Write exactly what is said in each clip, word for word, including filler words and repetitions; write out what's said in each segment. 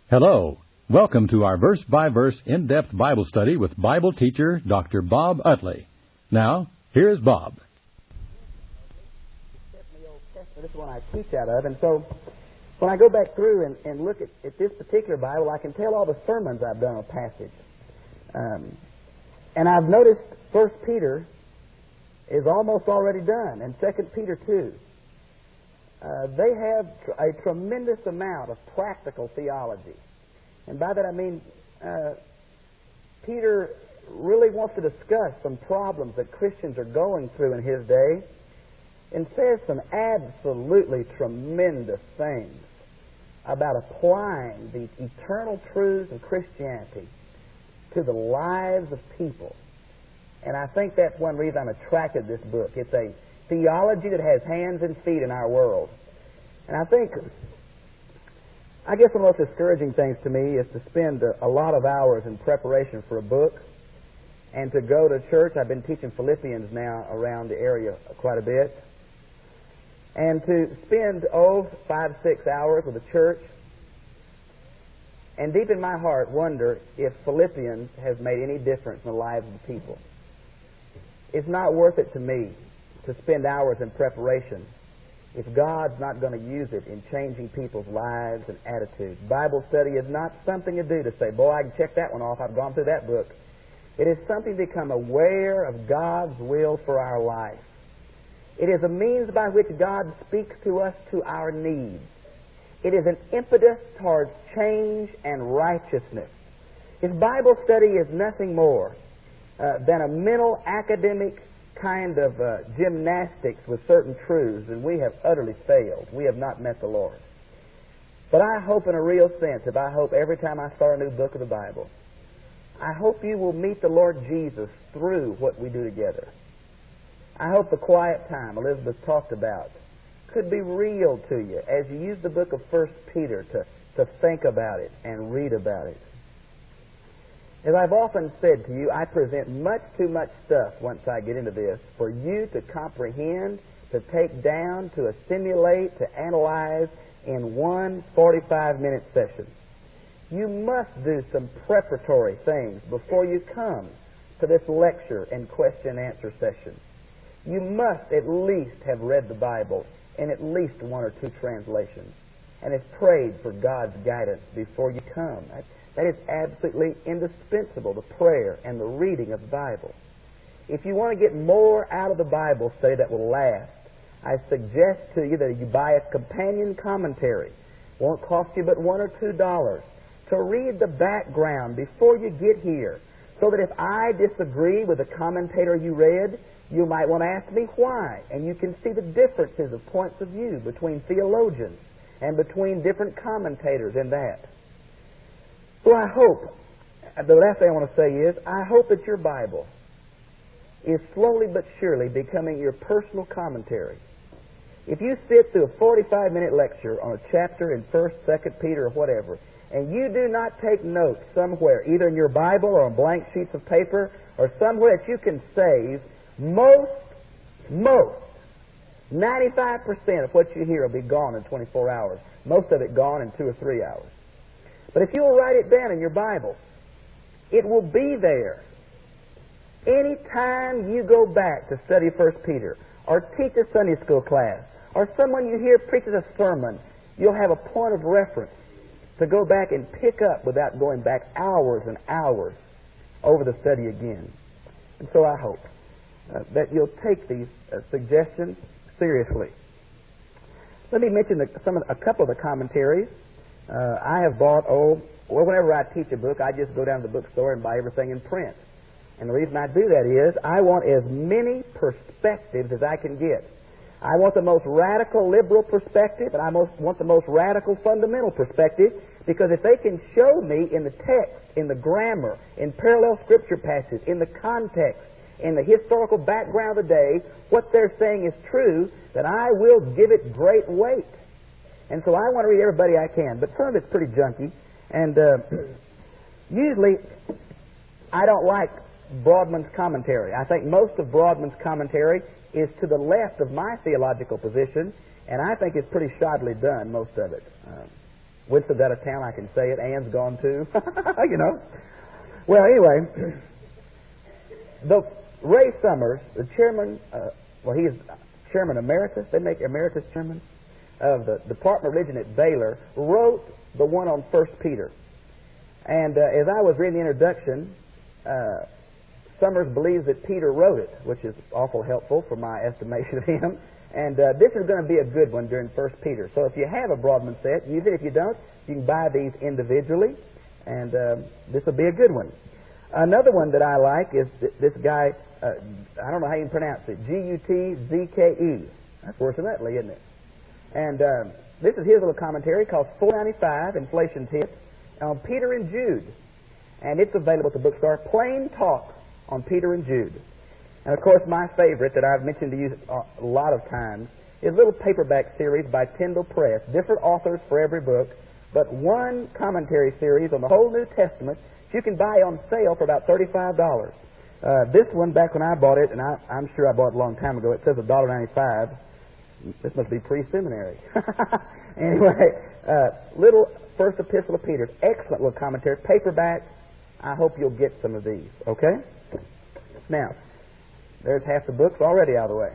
Hello. Welcome to our verse-by-verse in-depth Bible study with Bible teacher Doctor Bob Utley. Now, here's Bob. This is one I teach out of, and so when I go back through and, and look at, at this particular Bible, I can tell all the sermons I've done on a passage. Um, and I've noticed First Peter is almost already done, and Second Peter two. Uh, they have tr- a tremendous amount of practical theology. And by that I mean uh, Peter really wants to discuss some problems that Christians are going through in his day and says some absolutely tremendous things about applying the eternal truths of Christianity to the lives of people. And I think that's one reason I'm attracted to this book. It's a theology that has hands and feet in our world. And I think, I guess one of the most discouraging things to me is to spend a, a lot of hours in preparation for a book and to go to church. I've been teaching Philippians now around the area quite a bit. And to spend, oh, five, six hours with the church and deep in my heart wonder if Philippians has made any difference in the lives of the people. It's not worth it to me to spend hours in preparation if God's not going to use it in changing people's lives and attitudes. Bible study is not something to do to say, boy, I can check that one off. I've gone through that book. It is something to become aware of God's will for our life. It is a means by which God speaks to us to our needs. It is an impetus towards change and righteousness. If Bible study is nothing more uh, than a mental, academic kind of uh, gymnastics with certain truths, then we have utterly failed. We have not met the Lord. But I hope in a real sense, if I hope every time I start a new book of the Bible, I hope you will meet the Lord Jesus through what we do together. I hope the quiet time Elizabeth talked about could be real to you as you use the book of First Peter to, to think about it and read about it. As I've often said to you, I present much too much stuff once I get into this for you to comprehend, to take down, to assimilate, to analyze in one forty-five minute session. You must do some preparatory things before you come to this lecture and question and answer session. You must at least have read the Bible in at least one or two translations and have prayed for God's guidance before you come. That is absolutely indispensable, the prayer and the reading of the Bible. If you want to get more out of the Bible study that will last, I suggest to you that you buy a companion commentary. It won't cost you but one or two dollars to read the background before you get here, so that if I disagree with the commentator you read, you might want to ask me why, and you can see the differences of points of view between theologians and between different commentators in that. So I hope, the last thing I want to say is, I hope that your Bible is slowly but surely becoming your personal commentary. If you sit through a forty-five minute lecture on a chapter in First, Second Peter, or whatever, and you do not take notes somewhere, either in your Bible or on blank sheets of paper, or somewhere that you can save, most, most, ninety-five percent of what you hear will be gone in twenty-four hours. Most of it gone in two or three hours. But if you'll write it down in your Bible, it will be there. Any time you go back to study First Peter, or teach a Sunday school class, or someone you hear preaches a sermon, you'll have a point of reference to go back and pick up without going back hours and hours over the study again. And so I hope uh, that you'll take these uh, suggestions seriously. Let me mention the, some of, a couple of the commentaries. Uh, I have bought, oh, well, whenever I teach a book, I just go down to the bookstore and buy everything in print. And the reason I do that is I want as many perspectives as I can get. I want the most radical liberal perspective, and I most want the most radical fundamental perspective, because if they can show me in the text, in the grammar, in parallel scripture passages, in the context, in the historical background of the day, what they're saying is true, then I will give it great weight. And so I want to read everybody I can, but some of it's pretty junky, and uh, usually I don't like Broadman's commentary. I think most of Broadman's commentary is to the left of my theological position, and I think it's pretty shoddily done, most of it. Um, Winston's out of town, I can say it. Ann's gone too. You know. Well, anyway, the Ray Summers, the chairman, uh, well, he is chairman emeritus. They make emeritus chairman of the Department of Religion at Baylor, wrote the one on First Peter. And uh, as I was reading the introduction, uh, Summers believes that Peter wrote it, which is awful helpful for my estimation of him. And uh, this is going to be a good one during First Peter. So if you have a Broadman set, use it. If you don't, you can buy these individually, and uh, this will be a good one. Another one that I like is th- this guy, uh, I don't know how you can pronounce it, G U T Z K E. That's worse than that, Lee, isn't it? And uh, this is his little commentary called four ninety-five, Inflation Tips, on Peter and Jude. And it's available at the bookstore, Plain Talk on Peter and Jude. And of course, my favorite that I've mentioned to you a lot of times is a little paperback series by Tyndall Press. Different authors for every book, but one commentary series on the whole New Testament you can buy on sale for about thirty-five dollars. Uh, this one, back when I bought it, and I, I'm sure I bought it a long time ago, it says one dollar ninety-five. This must be pre-seminary. Anyway, uh, little First Epistle of Peter. Excellent little commentary. Paperback. I hope you'll get some of these. Okay? Now, there's half the books already out of the way.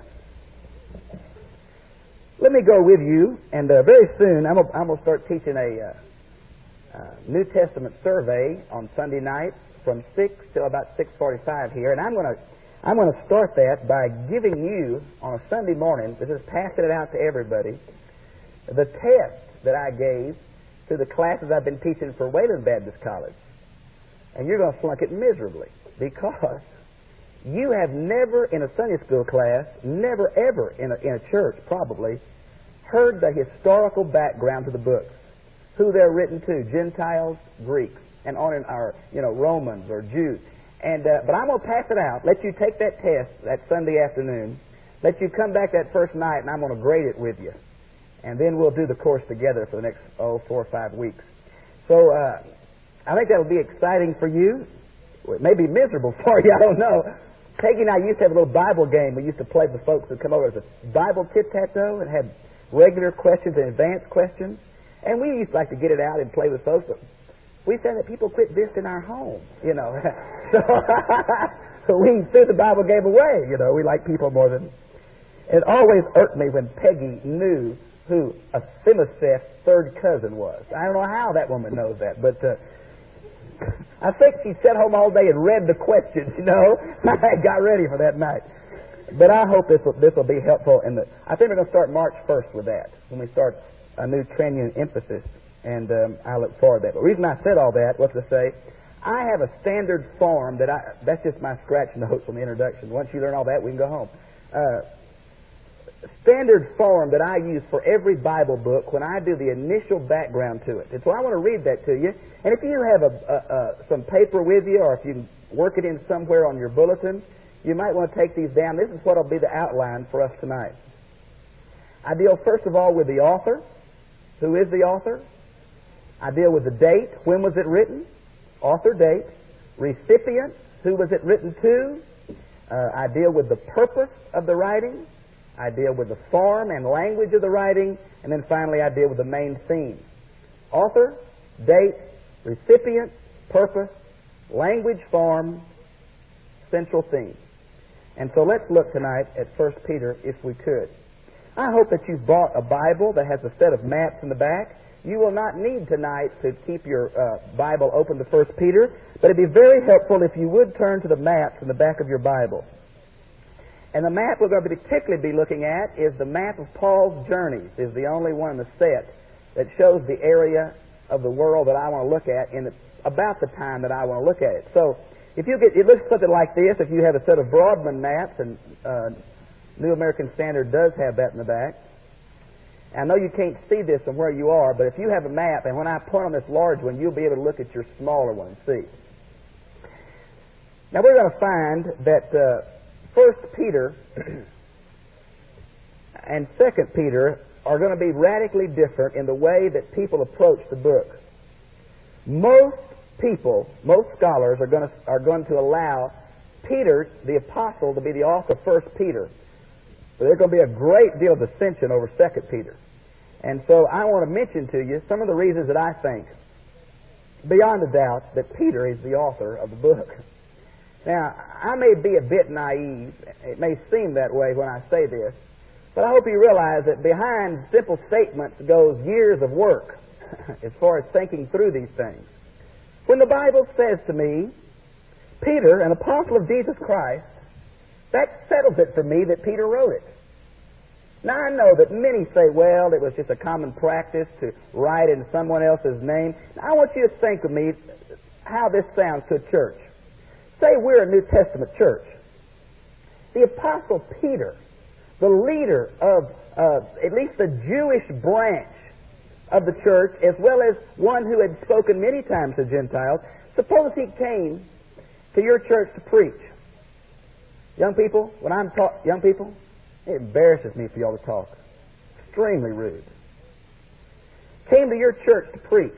Let me go with you, and uh, very soon I'm going to start teaching a uh, uh, New Testament survey on Sunday night from six till about six forty-five here, and I'm going to I'm going to start that by giving you on a Sunday morning, this is passing it out to everybody, the test that I gave to the classes I've been teaching for Wayland Baptist College, and you're going to flunk it miserably because you have never in a Sunday school class, never ever in a, in a church probably, heard the historical background to the books, who they're written to, Gentiles, Greeks, and on in our, you know, Romans or Jews. And uh, but I'm going to pass it out, let you take that test that Sunday afternoon, let you come back that first night, and I'm going to grade it with you. And then we'll do the course together for the next, oh, four or five weeks. So uh, I think that'll be exciting for you. It may be miserable for you, I don't know. Peggy and I used to have a little Bible game we used to play with folks who come over as a Bible tit-tat-toe and had regular questions and advanced questions. And we used to like to get it out and play with folks. But we found that people quit this in our home, you know. So we threw the Bible game away, you know. We like people more than... It always irked me when Peggy knew who a Philiseth's third cousin was. I don't know how that woman knows that, but... Uh, I think she sat home all day and read the questions, you know. I got ready for that night. But I hope this will, this will be helpful. In the, I think we're going to start March first with that, when we start a new training emphasis, and um, I look forward to that. But the reason I said all that was to say, I have a standard form that I, that's just my scratch notes from the introduction. Once you learn all that, we can go home. Uh, standard form that I use for every Bible book when I do the initial background to it. And so I want to read that to you. And if you have a, a, a, some paper with you, or if you can work it in somewhere on your bulletin, you might want to take these down. This is what will be the outline for us tonight. I deal first of all with the author. Who is the author? I deal with the date. When was it written? Author, date. Recipient. Who was it written to? Uh, I deal with the purpose of the writing. I deal with the form and language of the writing, and then finally I deal with the main theme. Author, date, recipient, purpose, language, form, central theme. And so let's look tonight at First Peter, if we could. I hope that you've bought a Bible that has a set of maps in the back. You will not need tonight to keep your uh, Bible open to First Peter, but it'd be very helpful if you would turn to the maps in the back of your Bible. And the map we're going to particularly be looking at is the map of Paul's journeys. Is the only one in the set that shows the area of the world that I want to look at in the, about the time that I want to look at it. So if you get, it looks something like this. If you have a set of Broadman maps, and uh, New American Standard does have that in the back. I know you can't see this from where you are, but if you have a map, and when I point on this large one, you'll be able to look at your smaller one and see. Now we're going to find that uh, First Peter and Second Peter are going to be radically different in the way that people approach the book. Most people, most scholars are going to are going to allow Peter, the apostle, to be the author of First Peter. But there's going to be a great deal of dissension over Second Peter. And so I want to mention to you some of the reasons that I think, beyond a doubt, that Peter is the author of the book. Now, I may be a bit naive. It may seem that way when I say this. But I hope you realize that behind simple statements goes years of work as far as thinking through these things. When the Bible says to me, Peter, an apostle of Jesus Christ, that settles it for me that Peter wrote it. Now, I know that many say, well, it was just a common practice to write in someone else's name. Now, I want you to think with me how this sounds to a church. Say we're a New Testament church. The apostle Peter, the leader of uh, at least the Jewish branch of the church, as well as one who had spoken many times to Gentiles, suppose he came to your church to preach. Young people, when I'm talking, young people, it embarrasses me for y'all to talk. Extremely rude. Came to your church to preach.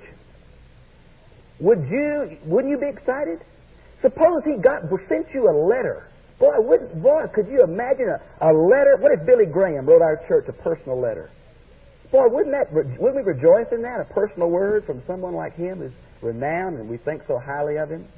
Would you, wouldn't you be excited? Suppose he got sent you a letter. Boy, wouldn't, boy, could you imagine a, a letter? What if Billy Graham wrote our church a personal letter? Boy, wouldn't that, wouldn't we rejoice in that? A personal word from someone like him who's renowned and we think so highly of him.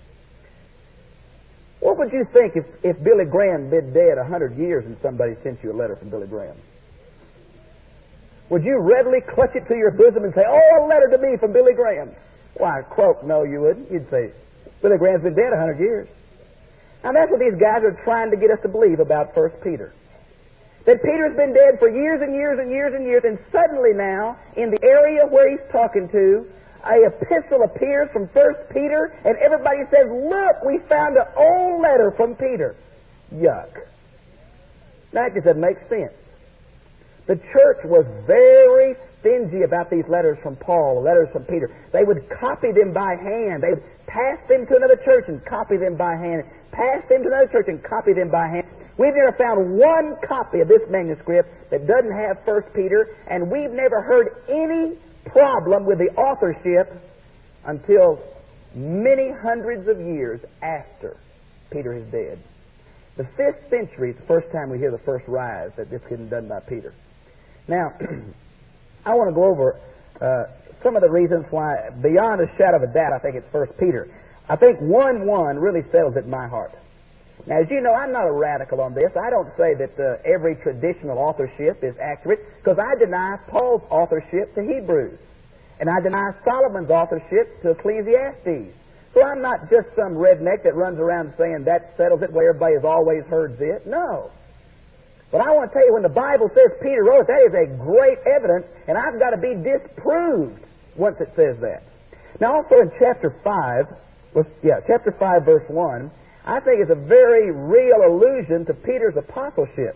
What would you think if, if Billy Graham been dead a hundred years and somebody sent you a letter from Billy Graham? Would you readily clutch it to your bosom and say, oh, a letter to me from Billy Graham? Why, quote, no, you wouldn't. You'd say, Billy Graham's been dead a hundred years. Now, that's what these guys are trying to get us to believe about First Peter. That Peter's been dead for years and years and years and years, and suddenly now, in the area where he's talking to, a epistle appears from First Peter, and everybody says, look, we found an old letter from Peter. Yuck. That just doesn't make sense. The church was very stingy about these letters from Paul, letters from Peter. They would copy them by hand. They would pass them to another church and copy them by hand. Pass them to another church and copy them by hand. We've never found one copy of this manuscript that doesn't have First Peter, and we've never heard any problem with the authorship until many hundreds of years after Peter is dead. The fifth century is the first time we hear the first rise that this had been done by Peter. Now, I want to go over uh, some of the reasons why, beyond a shadow of a doubt, I think it's First Peter. I think one one really settles it in my heart. Now, as you know, I'm not a radical on this. I don't say that uh, every traditional authorship is accurate, because I deny Paul's authorship to Hebrews, and I deny Solomon's authorship to Ecclesiastes. So I'm not just some redneck that runs around saying that settles it where everybody has always heard it. No. But I want to tell you, when the Bible says Peter wrote, that is a great evidence, and I've got to be disproved once it says that. Now, also in chapter five, yeah, chapter five, verse one, I think it's a very real allusion to Peter's apostleship.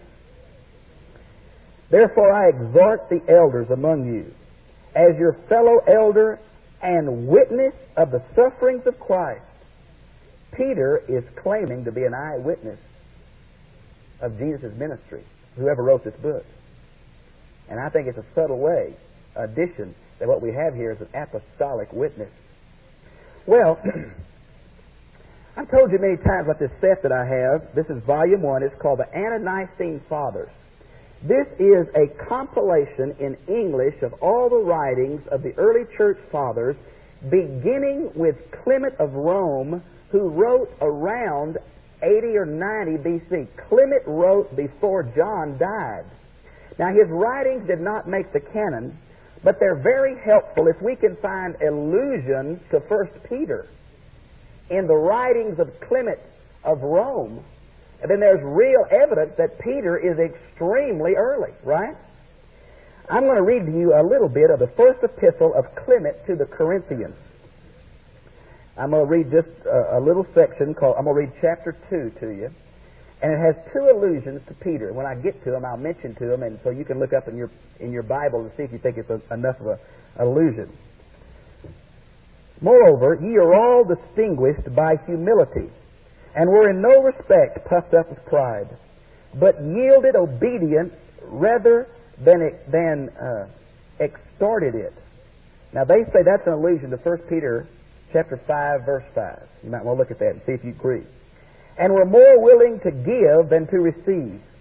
Therefore I exhort the elders among you, as your fellow elder and witness of the sufferings of Christ. Peter is claiming to be an eyewitness of Jesus' ministry, whoever wrote this book. And I think it's a subtle way, addition, that what we have here is an apostolic witness. Well, I've told you many times about this set that I have. This is volume one. It's called the Ante-Nicene Fathers. This is a compilation in English of all the writings of the early church fathers, beginning with Clement of Rome, who wrote around eighty or ninety B C. Clement wrote before John died. Now, his writings did not make the canon, but they're very helpful if we can find allusions to First Peter in the writings of Clement of Rome. And then there's real evidence that Peter is extremely early, right? I'm going to read to you a little bit of the first epistle of Clement to the Corinthians. I'm going to read just a, a little section called, I'm going to read chapter two to you. And it has two allusions to Peter. When I get to them, I'll mention to them, and so you can look up in your in your Bible and see if you think it's a, enough of an allusion. Moreover, ye are all distinguished by humility, and were in no respect puffed up with pride, but yielded obedience rather than than uh, extorted it. Now they say that's an allusion to First Peter chapter five, verse five. You might want to look at that and see if you agree. And were more willing to give than to receive,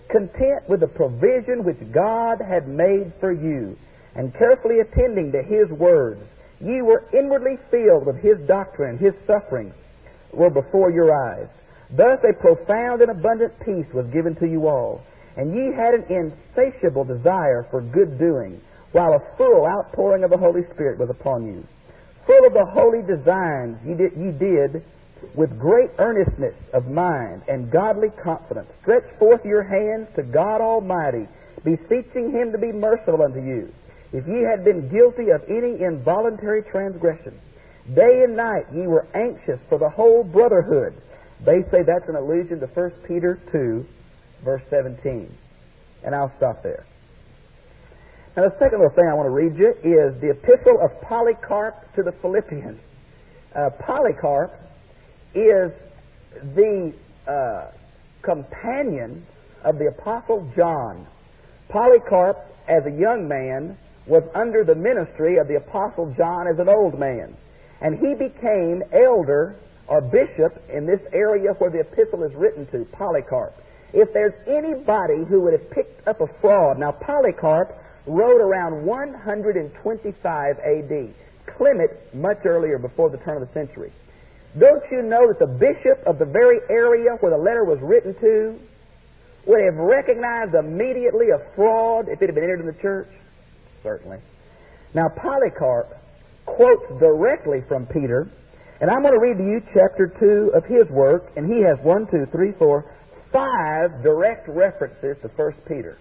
content with the provision which God had made for you, and carefully attending to His words, ye were inwardly filled with His doctrine, His sufferings were before your eyes. Thus a profound and abundant peace was given to you all, and ye had an insatiable desire for good doing, while a full outpouring of the Holy Spirit was upon you. Full of the holy designs ye did, ye did with great earnestness of mind and godly confidence, stretch forth your hands to God Almighty, beseeching Him to be merciful unto you, if ye had been guilty of any involuntary transgression. Day and night ye were anxious for the whole brotherhood. They say that's an allusion to First Peter two, verse seventeen. And I'll stop there. Now the second little thing I want to read you is the epistle of Polycarp to the Philippians. Uh, Polycarp is the uh, companion of the Apostle John. Polycarp, as a young man, was under the ministry of the Apostle John as an old man. And he became elder or bishop in this area where the epistle is written to, Polycarp. If there's anybody who would have picked up a fraud, now Polycarp wrote around one hundred twenty-five A D, Clement much earlier, before the turn of the century. Don't you know that the bishop of the very area where the letter was written to would have recognized immediately a fraud if it had been entered in the church? Certainly. Now Polycarp quotes directly from Peter, and I'm going to read to you chapter two of his work, and he has one, two, three, four, five direct references to First Peter.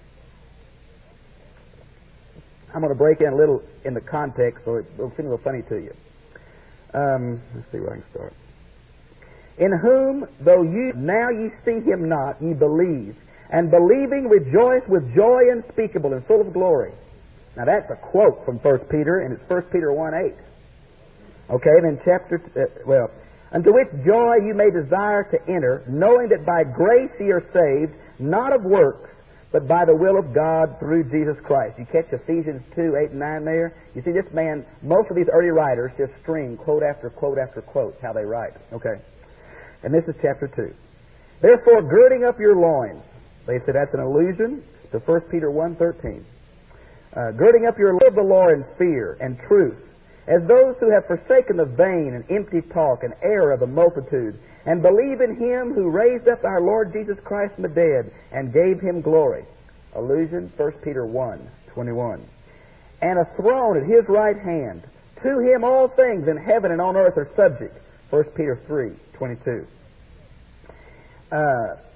I'm going to break in a little in the context so it will seem a little funny to you. Um, let's see where I can start. In whom, though you now ye see him not, ye believe, and believing rejoice with joy unspeakable and full of glory. Now that's a quote from First Peter, and it's First Peter one eight. Okay, then chapter, uh, well, unto which joy you may desire to enter, knowing that by grace ye are saved, not of works, but by the will of God through Jesus Christ. You catch Ephesians two, eight and nine there? You see this man, most of these early writers just string quote after quote after quote how they write. Okay. And this is chapter two. Therefore, girding up your loins. They say that's an allusion to First Peter one thirteen. Uh, girding up your loins of the Lord in fear and truth, as those who have forsaken the vain and empty talk and error of the multitude, and believe in Him who raised up our Lord Jesus Christ from the dead and gave Him glory. Allusion, First Peter one twenty-one. And a throne at His right hand. To Him all things in heaven and on earth are subject. First Peter three twenty-two. Uh,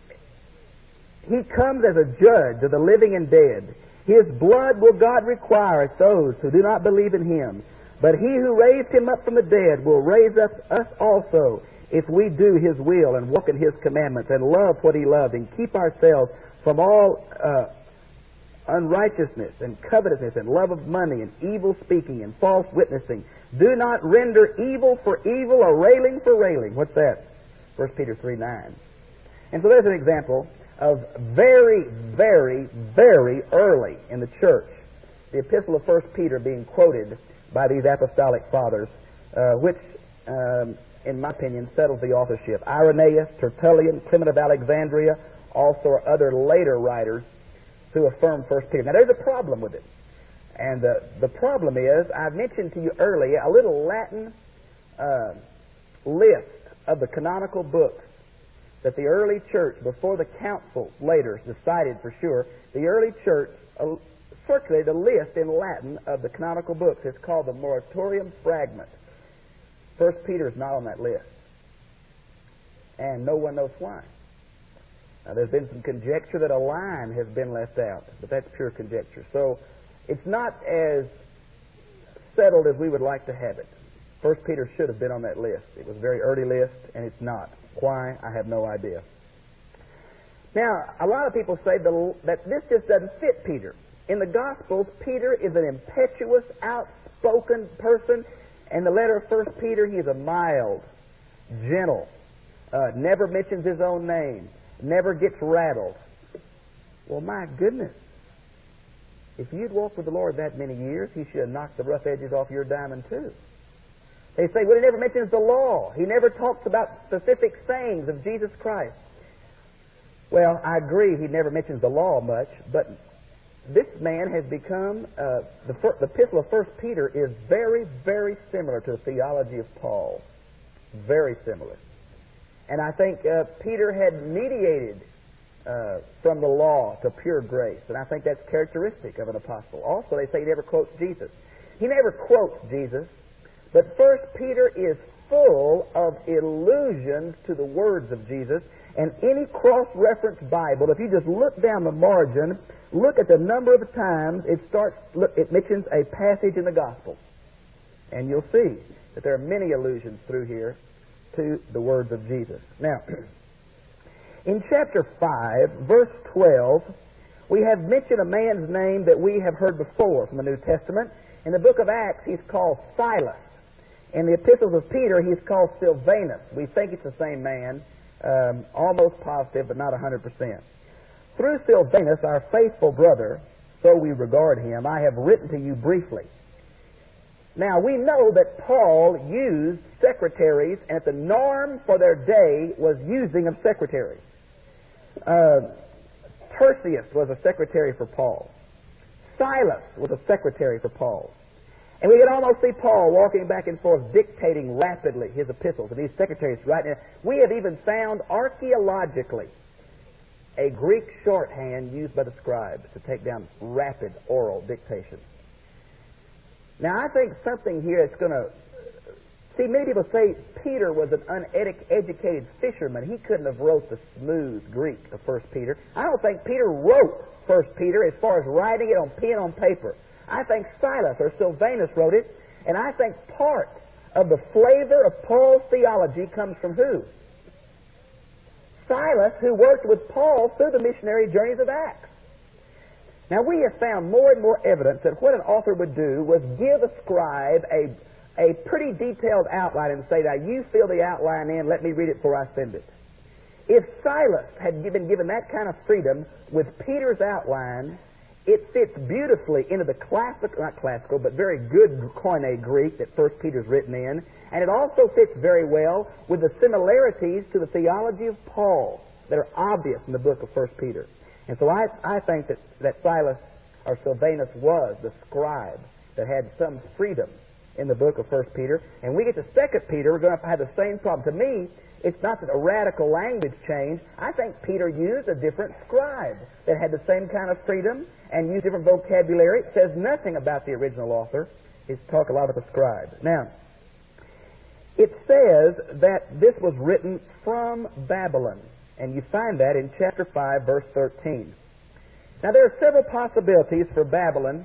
he comes as a judge of the living and dead. His blood will God require at those who do not believe in Him. But He who raised Him up from the dead will raise up us also, if we do His will and walk in His commandments and love what He loved and keep ourselves from all uh, unrighteousness and covetousness and love of money and evil speaking and false witnessing. Do not render evil for evil or railing for railing. What's that? First Peter three nine. And so there's an example of very, very, very early in the church, the epistle of First Peter being quoted by these apostolic fathers, uh, which, um, in my opinion, settles the authorship. Irenaeus, Tertullian, Clement of Alexandria, also other later writers who affirm First Peter. Now, there's a problem with it. And uh, the problem is, I've mentioned to you earlier a little Latin uh, list of the canonical books that the early church, before the council later decided for sure, the early church uh, circulated a list in Latin of the canonical books. It's called the Moratorium Fragment. First Peter is not on that list. And no one knows why. Now, there's been some conjecture that a line has been left out, but that's pure conjecture. So it's not as settled as we would like to have it. First Peter should have been on that list. It was a very early list, and it's not. Why? I have no idea. Now, a lot of people say that this just doesn't fit Peter. In the Gospels, Peter is an impetuous, outspoken person. In the letter of First Peter, he is a mild, gentle, uh, never mentions his own name, never gets rattled. Well, my goodness. If you'd walked with the Lord that many years, He should have knocked the rough edges off your diamond too. They say, well, He never mentions the law. He never talks about specific sayings of Jesus Christ. Well, I agree he never mentions the law much, but this man has become, uh, the, fir- the epistle of First Peter is very, very similar to the theology of Paul. Very similar. And I think uh, Peter had mediated uh, from the law to pure grace, and I think that's characteristic of an apostle. Also, they say he never quotes Jesus. He never quotes Jesus, but First Peter is full of allusions to the words of Jesus. And any cross-reference Bible, if you just look down the margin, look at the number of times it starts, look, it mentions a passage in the Gospel. And you'll see that there are many allusions through here to the words of Jesus. Now, in chapter five, verse twelve, we have mentioned a man's name that we have heard before from the New Testament. In the book of Acts, he's called Silas. In the epistles of Peter, he's called Silvanus. We think it's the same man. Um, almost positive, but not one hundred percent. Through Silvanus, our faithful brother, so we regard him, I have written to you briefly. Now, we know that Paul used secretaries, and that the norm for their day was using of secretaries. Uh, Tertius was a secretary for Paul. Silas was a secretary for Paul. And we can almost see Paul walking back and forth, dictating rapidly his epistles, and these secretaries writing. We have even found archaeologically a Greek shorthand used by the scribes to take down rapid oral dictation. Now, I think something here that's going to... See, many people say Peter was an uneducated fisherman. He couldn't have wrote the smooth Greek of First Peter. I don't think Peter wrote First Peter as far as writing it on pen on paper. I think Silas or Silvanus wrote it, and I think part of the flavor of Paul's theology comes from who? Silas, who worked with Paul through the missionary journeys of Acts. Now, we have found more and more evidence that what an author would do was give a scribe a, a pretty detailed outline and say, now, you fill the outline in, let me read it before I send it. If Silas had been given that kind of freedom with Peter's outline, it fits beautifully into the classic, not classical, but very good Koine Greek that First Peter's written in, and it also fits very well with the similarities to the theology of Paul that are obvious in the book of First Peter. And so I, I think that, that Silas or Silvanus was the scribe that had some freedom in the book of First Peter. And we get to Second Peter, we're going to have the same problem. To me, it's not that a radical language change. I think Peter used a different scribe that had the same kind of freedom and used different vocabulary. It says nothing about the original author. It's talk a lot about the scribe. Now, it says that this was written from Babylon, and you find that in chapter five, verse thirteen. Now, there are several possibilities for Babylon.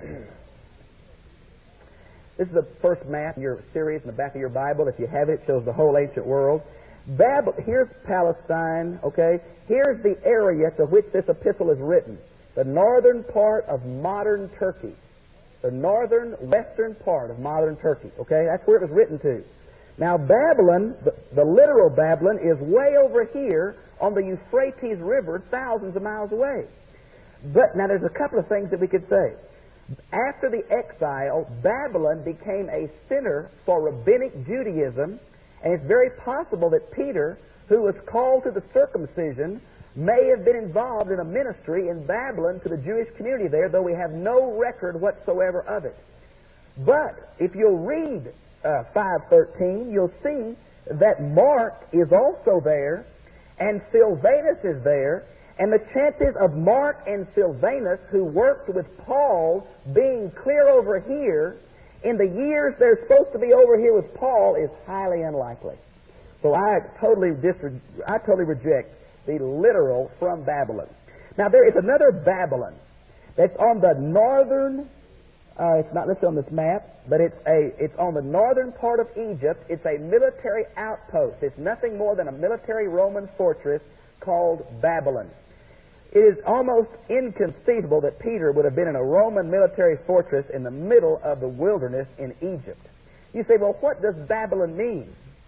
This is the first map in your series in the back of your Bible. If you have it, it shows the whole ancient world. Bab- here's Palestine, okay? Here's the area to which this epistle is written. The northern part of modern Turkey. The northern, western part of modern Turkey, okay? That's where it was written to. Now, Babylon, the, the literal Babylon, is way over here on the Euphrates River, thousands of miles away. But, now there's a couple of things that we could say. After the exile, Babylon became a center for rabbinic Judaism, and it's very possible that Peter, who was called to the circumcision, may have been involved in a ministry in Babylon to the Jewish community there, though we have no record whatsoever of it. But if you'll read uh, five thirteen, you'll see that Mark is also there, and Silvanus is there, and the chances of Mark and Silvanus, who worked with Paul, being clear over here in the years they're supposed to be over here with Paul is highly unlikely. So I totally disre- I totally reject the literal from Babylon. Now there is another Babylon that's on the northern. Uh, it's not listed on this map, but it's a it's on the northern part of Egypt. It's a military outpost. It's nothing more than a military Roman fortress called Babylon. It is almost inconceivable that Peter would have been in a Roman military fortress in the middle of the wilderness in Egypt. You say, well, what does Babylon mean?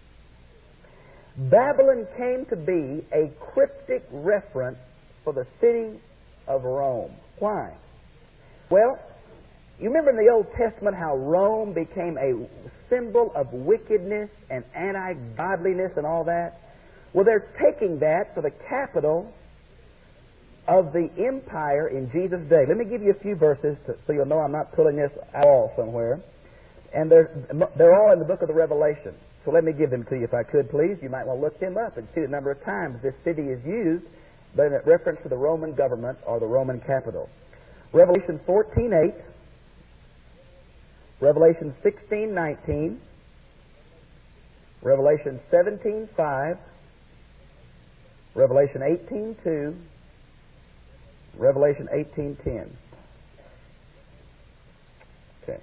Babylon came to be a cryptic reference for the city of Rome. Why? Well, you remember in the Old Testament how Rome became a symbol of wickedness and anti-godliness and all that? Well, they're taking that for the capital of the empire in Jesus' day. Let me give you a few verses to, so you'll know I'm not pulling this out all somewhere. And they're, they're all in the book of the Revelation. So let me give them to you if I could, please. You might want to look them up and see the number of times this city is used, but in reference to the Roman government or the Roman capital. Revelation fourteen eight, Revelation sixteen nineteen, Revelation seventeen five, Revelation eighteen two, Revelation eighteen ten. Okay.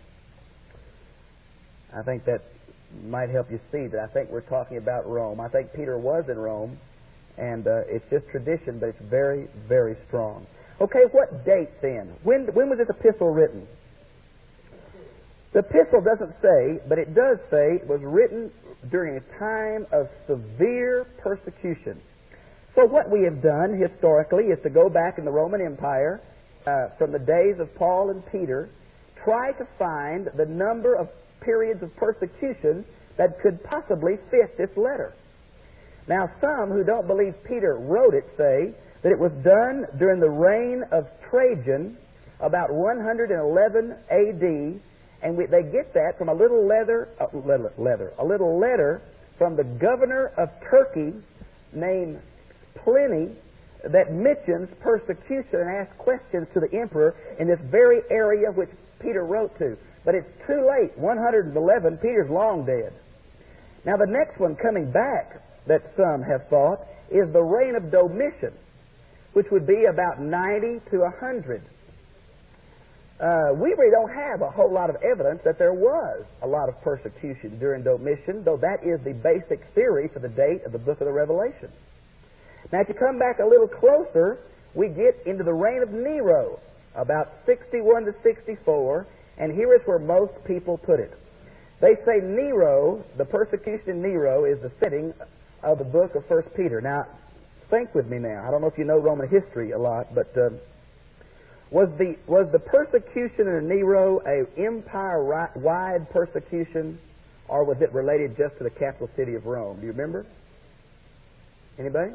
I think that might help you see that I think we're talking about Rome. I think Peter was in Rome, and uh, it's just tradition, but it's very, very strong. Okay, what date then? When, when was this epistle written? The epistle doesn't say, but it does say it was written during a time of severe persecution. So what we have done historically is to go back in the Roman Empire uh, from the days of Paul and Peter, try to find the number of periods of persecution that could possibly fit this letter. Now, some who don't believe Peter wrote it say that it was done during the reign of Trajan, about one hundred eleven A D, and we, they get that from a little letter, uh, letter, letter, a little letter from the governor of Turkey named Pliny that mentions persecution and asks questions to the emperor in this very area which Peter wrote to. But it's too late. one hundred eleven, Peter's long dead. Now the next one coming back that some have thought is the reign of Domitian, which would be about ninety to one hundred. Uh, we really don't have a whole lot of evidence that there was a lot of persecution during Domitian, though that is the basic theory for the date of the book of the Revelation. Now, if you come back a little closer, we get into the reign of Nero, about sixty-one to sixty-four, and here is where most people put it. They say Nero, the persecution in Nero, is the setting of the book of First Peter. Now, think with me now. I don't know if you know Roman history a lot, but uh, was the was the persecution in Nero a empire-wide persecution, or was it related just to the capital city of Rome? Do you remember? Anybody?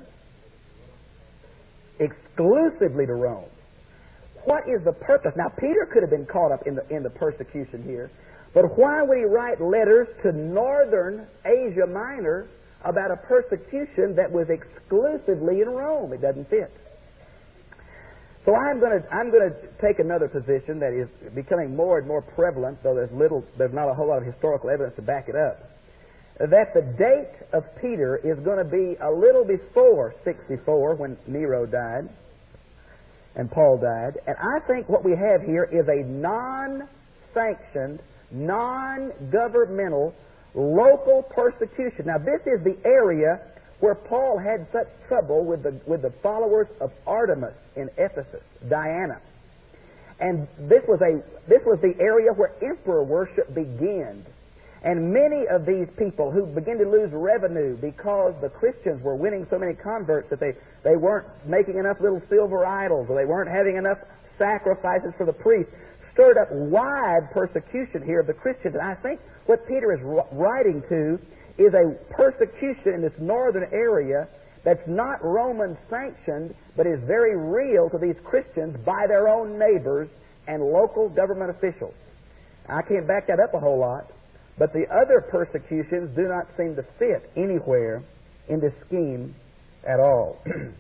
Exclusively to Rome. What is the purpose? Now, Peter could have been caught up in the in the persecution here, but why would he write letters to northern Asia Minor about a persecution that was exclusively in Rome? It doesn't fit. So I'm going to I'm going to take another position that is becoming more and more prevalent, though there's little there's not a whole lot of historical evidence to back it up. That the date of Peter is going to be a little before sixty-four when Nero died and Paul died. And I think what we have here is a non-sanctioned, non-governmental, local persecution. Now, this is the area where Paul had such trouble with the with the followers of Artemis in Ephesus, Diana. And this was a this was the area where emperor worship began. And many of these people who began to lose revenue because the Christians were winning so many converts that they, they weren't making enough little silver idols, or they weren't having enough sacrifices for the priests, stirred up wide persecution here of the Christians. And I think what Peter is writing to is a persecution in this northern area that's not Roman sanctioned, but is very real to these Christians by their own neighbors and local government officials. I can't back that up a whole lot, but the other persecutions do not seem to fit anywhere in this scheme at all.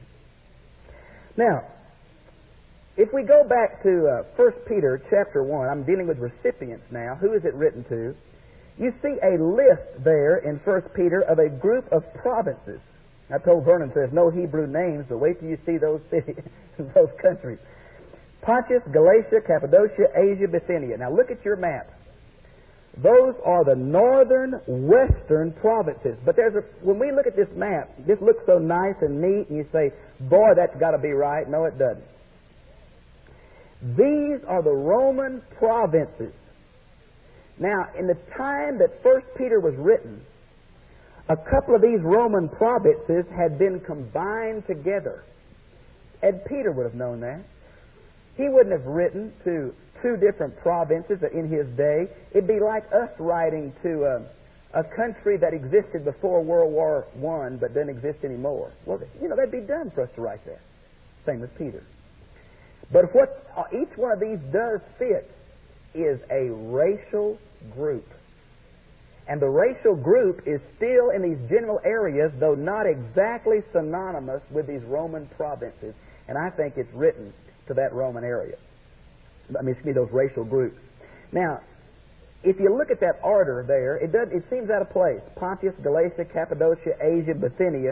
Now, if we go back to uh, First Peter chapter one, I'm dealing with recipients now. Who is it written to? You see a list there in First Peter of a group of provinces. I told Vernon there's no Hebrew names, but wait till you see those cities, those countries. Pontus, Galatia, Cappadocia, Asia, Bithynia. Now look at your map. Those are the northern, western provinces. But there's a, when we look at this map, this looks so nice and neat, and you say, boy, that's got to be right. No, it doesn't. These are the Roman provinces. Now, in the time that First Peter was written, a couple of these Roman provinces had been combined together. And Peter would have known that. He wouldn't have written to two different provinces in his day. It'd be like us writing to a, a country that existed before World War One but doesn't exist anymore. Well, you know, that'd be dumb for us to write that. Same as Peter. But what each one of these does fit is a racial group. And the racial group is still in these general areas, though not exactly synonymous with these Roman provinces. And I think it's written to that Roman area. I mean, excuse me, those racial groups. Now, if you look at that order there, it does it seems out of place. Pontus, Galatia, Cappadocia, Asia, Bithynia.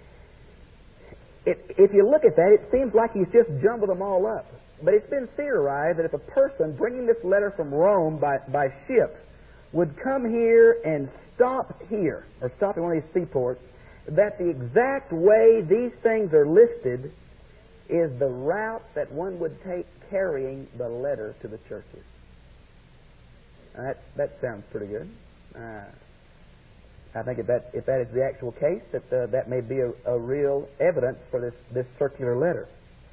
It, if you look at that, it seems like he's just jumbled them all up. But it's been theorized that if a person bringing this letter from Rome by, by ship would come here and stop here, or stop in one of these seaports, that the exact way these things are listed is the route that one would take carrying the letter to the churches. Now that, that sounds pretty good. Uh, I think if that if that is the actual case, that uh, that may be a, a real evidence for this, this circular letter.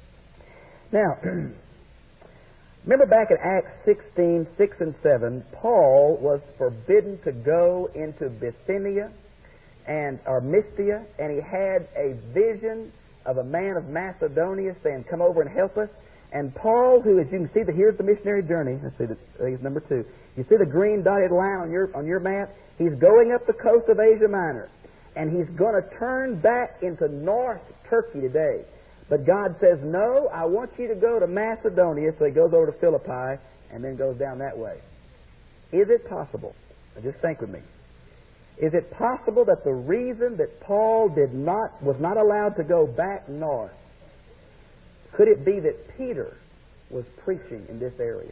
Now, remember back in Acts sixteen, six and seven, Paul was forbidden to go into Bithynia and or Mysia, and he had a vision of a man of Macedonia saying, "Come over and help us." And Paul, who, as you can see, the, here's the missionary journey. Let's see, the, he's number two. You see the green dotted line on your on your map? He's going up the coast of Asia Minor, and he's going to turn back into North Turkey today. But God says, "No, I want you to go to Macedonia." So he goes over to Philippi and then goes down that way. Is it possible? Just think with me. Is it possible that the reason that Paul did not was not allowed to go back north, could it be that Peter was preaching in this area?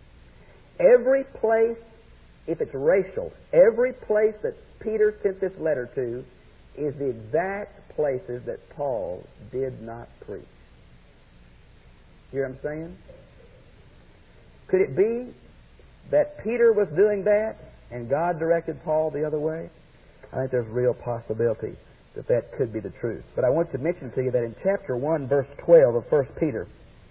Every place, if it's racial, every place that Peter sent this letter to is the exact places that Paul did not preach. You hear what I'm saying? Could it be that Peter was doing that and God directed Paul the other way? I think there's real possibility that that could be the truth. But I want to mention to you that in chapter one, verse twelve of First Peter,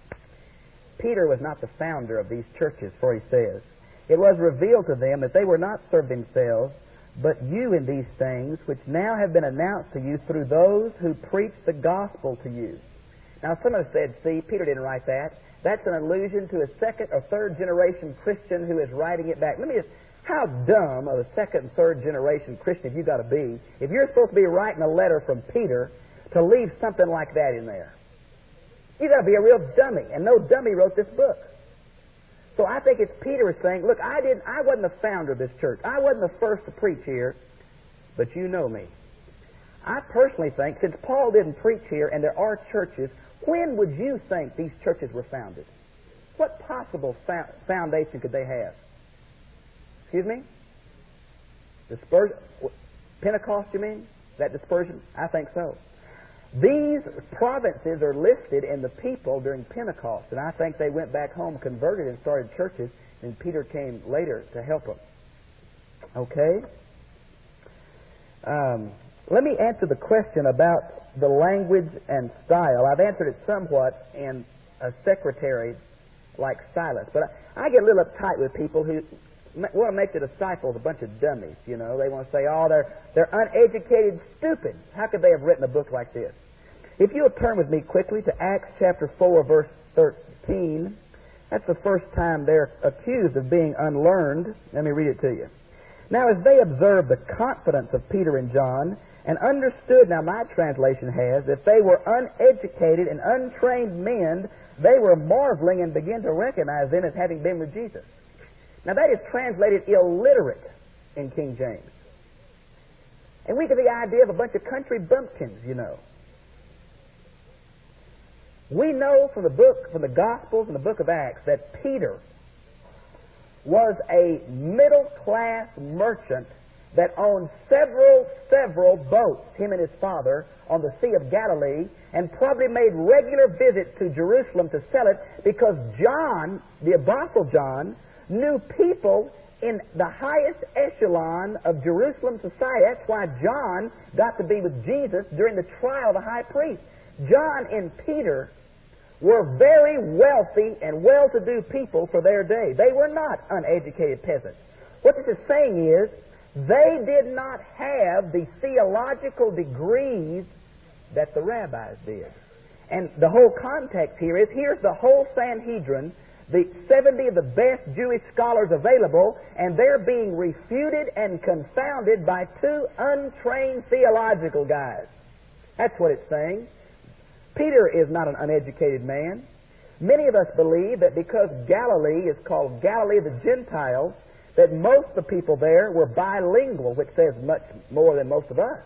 Peter was not the founder of these churches, for he says, "It was revealed to them that they were not served themselves, but you in these things, which now have been announced to you through those who preach the gospel to you." Now, some have said, see, Peter didn't write that. That's an allusion to a second or third generation Christian who is writing it back. Let me just, how dumb of a second and third generation Christian have you got to be if you're supposed to be writing a letter from Peter to leave something like that in there? You got to be a real dummy, and no dummy wrote this book. So I think it's Peter is saying, look, I didn't, I wasn't the founder of this church. I wasn't the first to preach here, but you know me. I personally think, since Paul didn't preach here and there are churches, when would you think these churches were founded? What possible fa- foundation could they have? Excuse me? Dispersion? Pentecost, you mean? That dispersion? I think so. These provinces are listed in the people during Pentecost, and I think they went back home, converted, and started churches, and Peter came later to help them. Okay? Um, let me answer the question about the language and style. I've answered it somewhat in a secretary like Silas, but I, I get a little uptight with people who want to make the disciples a bunch of dummies, you know. They want to say, oh, they're, they're uneducated, stupid. How could they have written a book like this? If you'll turn with me quickly to Acts chapter four, verse thirteen, that's the first time they're accused of being unlearned. Let me read it to you. "Now as they observed the confidence of Peter and John, and understood," now my translation has, "that they were uneducated and untrained men, they were marveling and began to recognize them as having been with Jesus." Now that is translated illiterate in King James. And we get the idea of a bunch of country bumpkins, you know. We know from the book, from the Gospels and the book of Acts, that Peter was a middle-class merchant that owned several, several boats, him and his father, on the Sea of Galilee, and probably made regular visits to Jerusalem to sell it, because John, the Apostle John, knew people in the highest echelon of Jerusalem society. That's why John got to be with Jesus during the trial of the high priest. John and Peter were very wealthy and well-to-do people for their day. They were not uneducated peasants. What this is saying is, they did not have the theological degrees that the rabbis did. And the whole context here is, here's the whole Sanhedrin, the seventy of the best Jewish scholars available, and they're being refuted and confounded by two untrained theological guys. That's what it's saying. Peter is not an uneducated man. Many of us believe that because Galilee is called Galilee of the Gentiles, that most of the people there were bilingual, which says much more than most of us.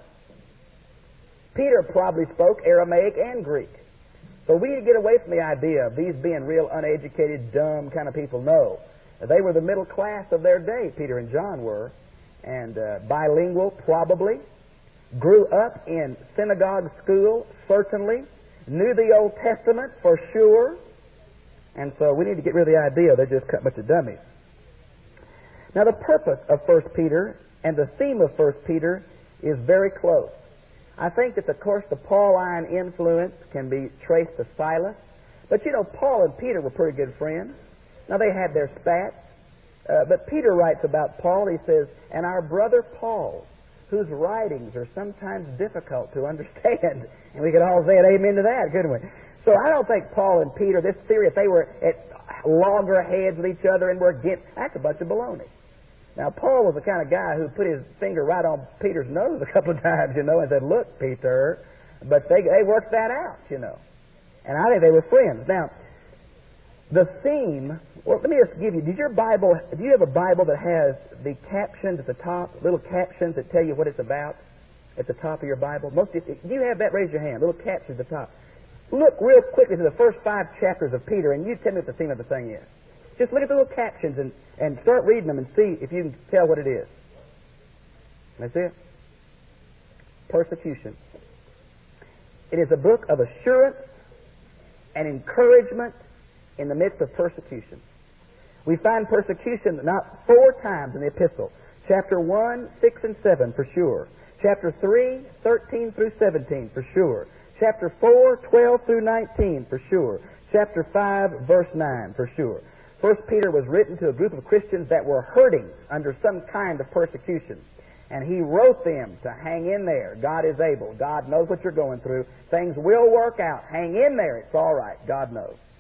Peter probably spoke Aramaic and Greek. So we need to get away from the idea of these being real uneducated, dumb kind of people. No. They were the middle class of their day, Peter and John were, and uh, bilingual probably, grew up in synagogue school, certainly, knew the Old Testament for sure, and so we need to get rid of the idea they're just a bunch of dummies. Now the purpose of First Peter and the theme of First Peter is very close. I think that, of course, the Pauline influence can be traced to Silas. But, you know, Paul and Peter were pretty good friends. Now, they had their spats. Uh, but Peter writes about Paul, he says, and our brother Paul, whose writings are sometimes difficult to understand. And we could all say an amen to that, couldn't we? So I don't think Paul and Peter, this theory, if they were at loggerheads with each other and were against, that's a bunch of baloney. Now, Paul was the kind of guy who put his finger right on Peter's nose a couple of times, you know, and said, look, Peter. But they they worked that out, you know. And I think they were friends. Now, the theme, well, let me just give you, did your Bible, do you have a Bible that has the captions at the top, little captions that tell you what it's about at the top of your Bible? Most of you, do you have that? Raise your hand. Little captions at the top. Look real quickly to the first five chapters of Peter, and you tell me what the theme of the thing is. Just look at the little captions and, and start reading them and see if you can tell what it is. That's it. Persecution. It is a book of assurance and encouragement in the midst of persecution. We find persecution not four times in the epistle. Chapter one, six, and seven for sure. Chapter three, thirteen through seventeen for sure. Chapter four, twelve through nineteen for sure. Chapter five, verse nine for sure. First Peter was written to a group of Christians that were hurting under some kind of persecution. And he wrote them to hang in there. God is able. God knows what you're going through. Things will work out. Hang in there. It's all right. God knows.